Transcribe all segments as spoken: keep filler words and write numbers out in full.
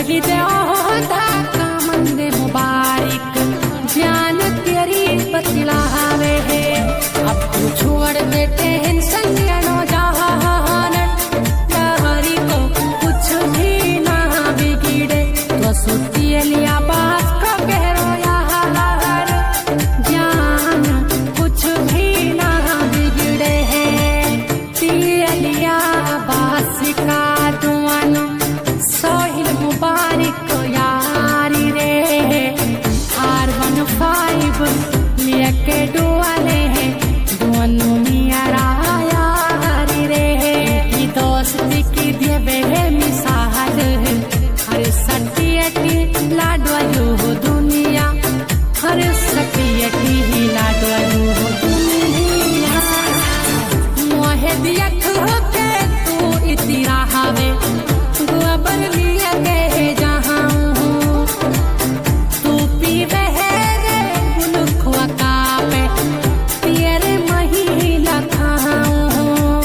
ही दे मंदे मुबारक जान तेरी बतलावे है। अब तू छोड़ देते हैं संगनो जहान लहरी को कुछ भी ना बिगड़े तो सुती लिया बास का गहरो यार जान कुछ भी ना बिगड़े है। तिलिया बास का दुआनो सोहिल मुबारक यारी रे आर वन फाइव लेके डुआले हैं दुआनो मियारा यारी रे की दोस्ती की देवे मिसाल हर सटियटी लाडवालू हो दुनिया हर सटियटी ही लाडवालू हो दुनिया मोहे दिया के तू इतनी राहावे गोबर लिया के जहाँ हूँ तू पीवे रे बुलखुआ कापे तेरे महिला खाऊं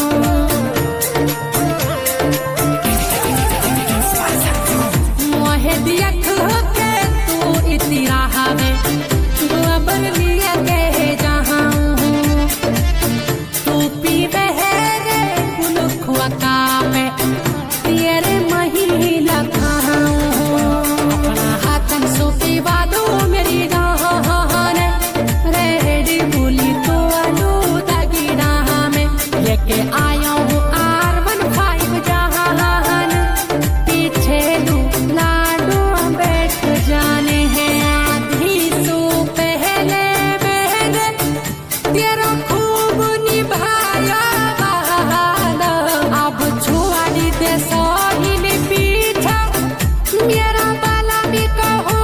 मोहे दिया के तू इतनी राहावे गोबर लिया के जहाँ हूँ तू पीवे रे बुलखुआ कापे तेरे महिला खाऊं अपना हाथन सोपी वादो मेरी जान रेडी बोली तो आलू दागीना में लेके आया हूँ आर वन फाइव जहान पीछे लू लाडू बैठ जाने हैं आधी सो पहले मैंने तेरा खूब निभाया वादा अब छुआड़ी दे सोहिल पीछा मेरा बाला भी कहो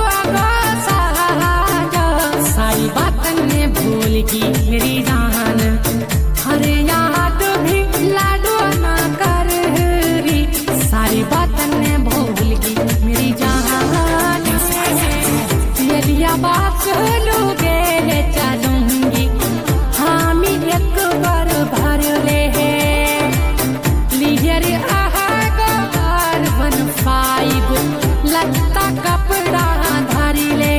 साजा सारी बातन ने भूल की मेरी जान हरे याद भी लाडो ना कर री सारी बातन ने भूल की मेरी जान ये लिया बात लोगे ले चलूंगी हम एक बार भर ले लियर आहार वन फाइव लगता कपड़ा धारी ले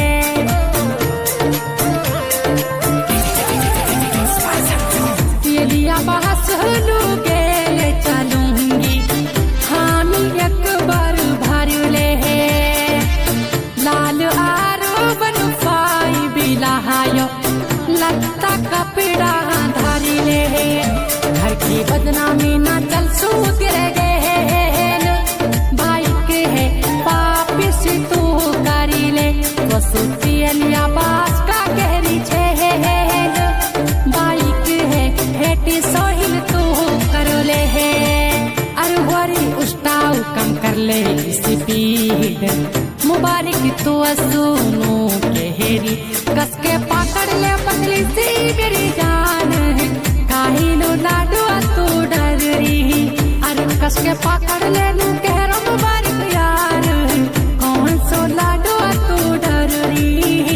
ये लिया बहस लोगे ले चलूंगी हम एक बार भर ले लाल आरो वन फाइव लहायो लगता कपड़ा धारी ले घर की बदनामी ना चल सूत गए बाइक है वापिस तू करी ले वो सूती लिया बास का गहरी छेल बाइक है हेटी सोहिल तू करो ले अरहरी उस्ताव कम कर ले स्पीड मुबारक तो सुनो के हेरी कस के पकड़ ले पतली सी मेरी जान काहिलो लाडो तू डर रही अरे कस के पकड़ ले लू कहरो मुबारक यार कौन सो लाडो तू डर रही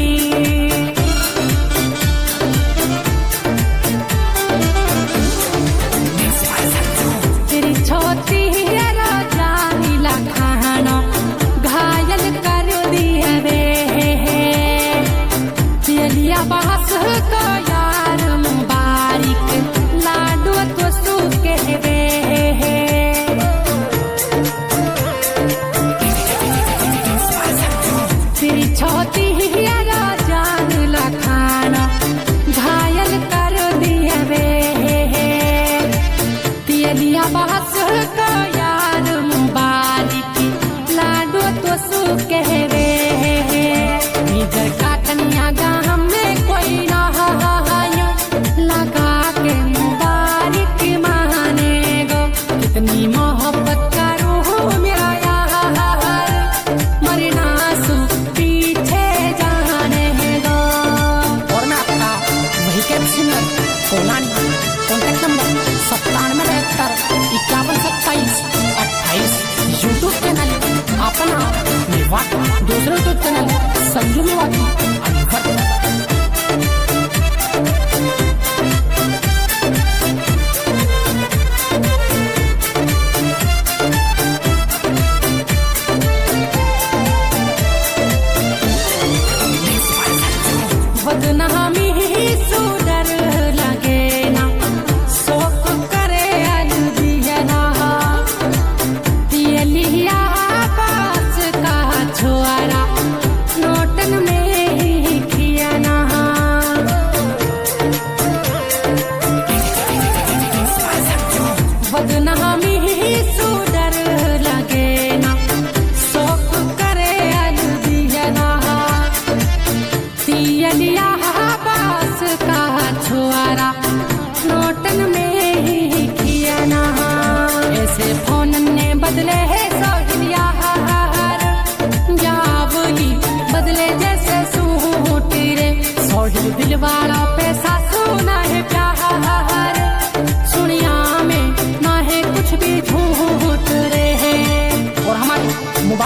तेरी छोटी जानी ला खाना घायल कर दिया रे लिया बहस को यार मुबारक लाडो तो सूखे रे तेरी छोटी जान ला खाना घायल कर दिया रे लिया बहस को यार मुबारक लाडो तो सूखे रे निजर काटनिया गाँव में कोई ना लगा के मुबारक माने गो कितनी मोहब्बत करो मेरा यार मरना सु पीछे जाने दो। और मैं आपका वही कैप्शनर कोलानी कॉन्टैक्ट नंबर सत्तानवे बहत्तर इक्यावन सत्ताईस अट्ठाईस यूट्यूब चैनल अपना मेवाती दूसरे यूट्यूब चैनल संजू मेवाती अनघट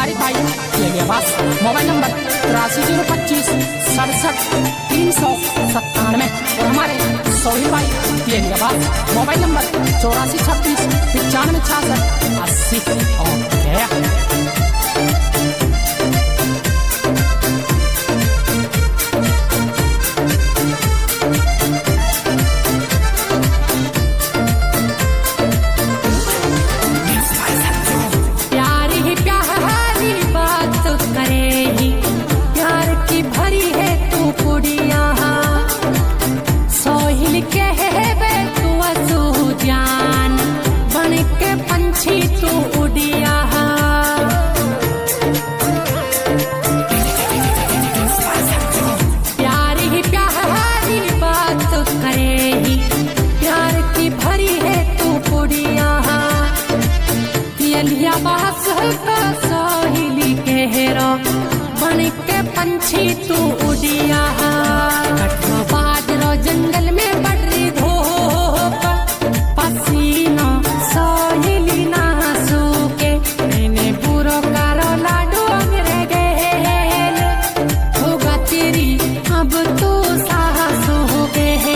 मुबारक भाई के लिए बस मोबाइल नंबर तिरासी जीरो पच्चीस सड़सठ तीन सौ सत्तानवे और हमारे सोहिल भाई के लिए बस मोबाइल नंबर चौरासी छब्बीस पचानवे छियासठ अस्सी और तू उड़िया प्यारी ही प्यारी बात करेगी प्यार की भरी है तू उड़िया लिया बास का सोहिली कहरा बन के पंछी तू उड़िया बाजरो जंगल में बढ़ रही धूप पसीना सोहिली ना सूखे मैंने बुरो कारो लाडो गिर गए होगा तेरी अब तू साहस हो गए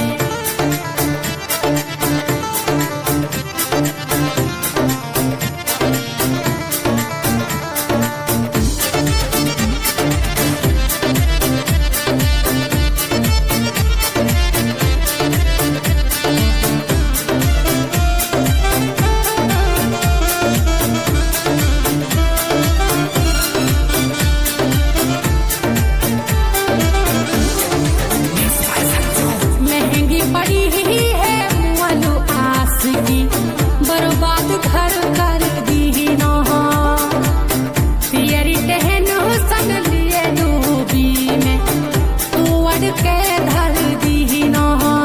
बर्बाद घर कर दी ना तेरी टहन सन लिए डूबी में तू अड़ के धर दी ना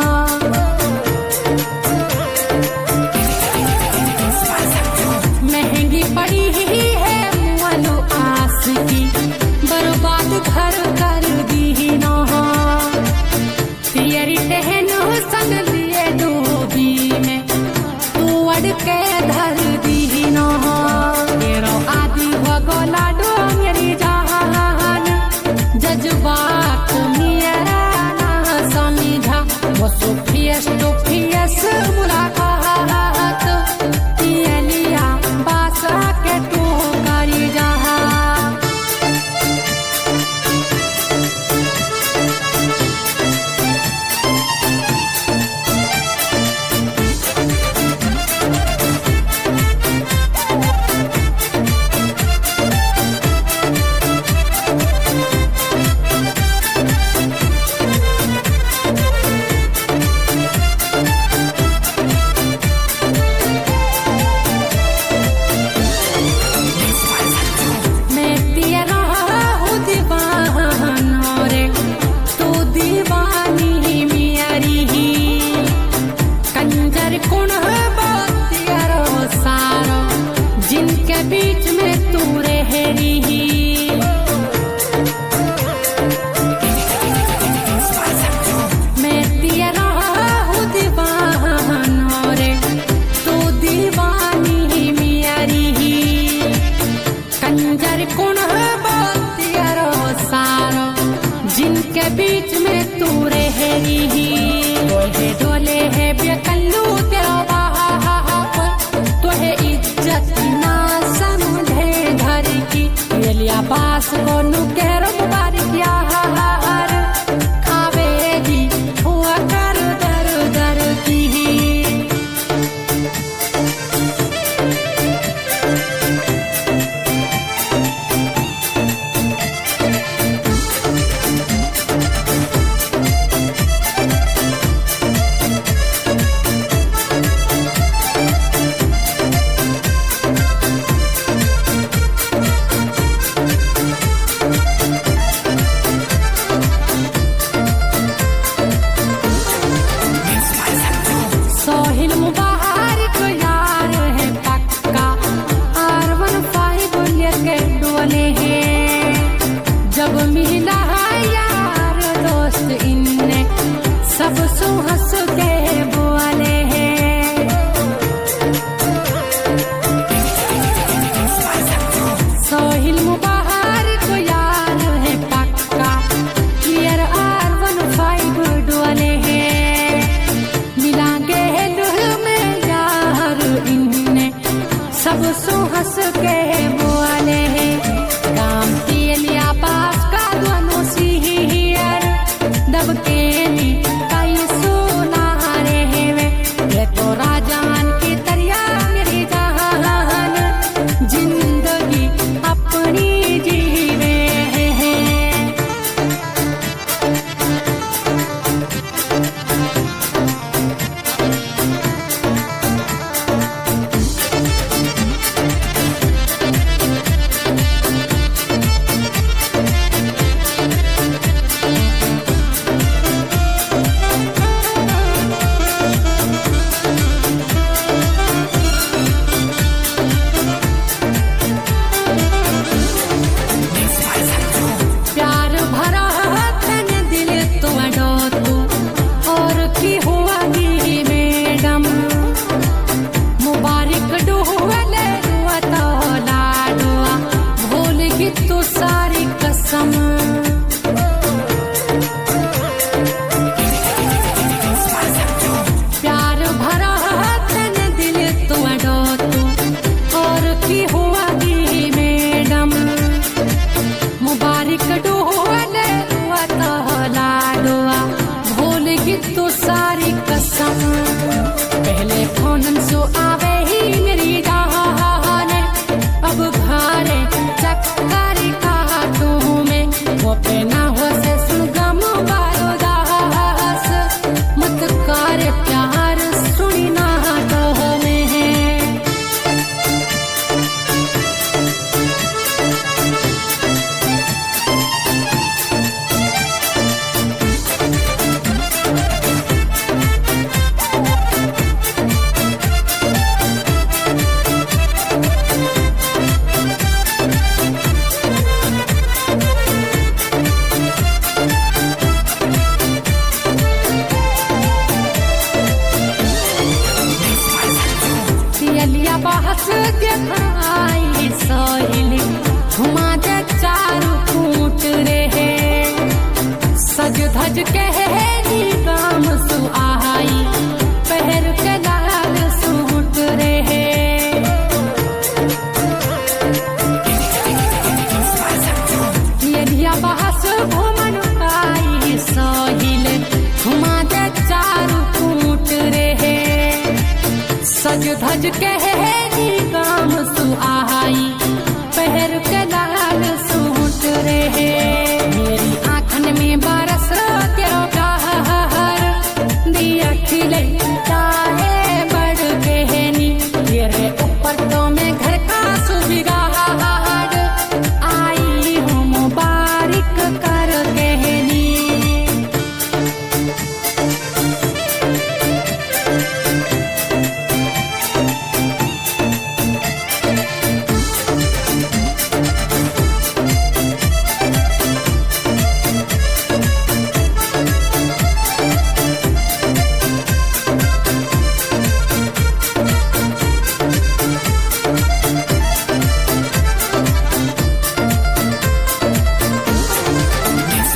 महंगी पड़ी है मुअलो आस की बर्बाद घर कर दी ना तेरी टहन सन लिए डूबी में के धर दी ना तेरो आदि हो गोला डो मेरी जहान जज्बात मेरा ना समझा वो सुफियस तो फियस मुलाकात ये लिया बासा के तू करी जहा जिनके बीच में तू रह रही मैं तेरा हूँ दीवाना रे तू दीवानी मेरी कंजर कौन है बात यारो सारो जिनके बीच में तू रह रही डोले डोले है बेकल्लू तेरा बाप तो है इज्जत ना समझे घर की ये लिया बास को नुकेर मुबारक यार खावेगी हुआ कर दर दर की सोहिल मुबारक यार है पक्का आर वन फाइव लेके डोले हैं जब मिला यार दोस्त इनने सब सो हंस के बोले हैं सोहिल घरे चक्कर